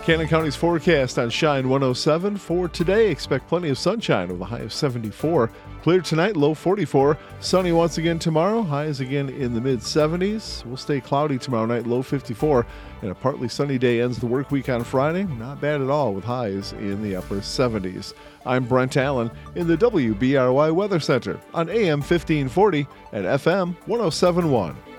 Cannon County's forecast on Shine 107 for today. Expect plenty of sunshine with a high of 74. Clear tonight, low 44. Sunny once again tomorrow, highs again in the mid-70s. We'll stay cloudy tomorrow night, low 54. And a partly sunny day ends the work week on Friday. Not bad at all with highs in the upper 70s. I'm Brent Allen in the WBRY Weather Center on AM 1540 and FM 107.1.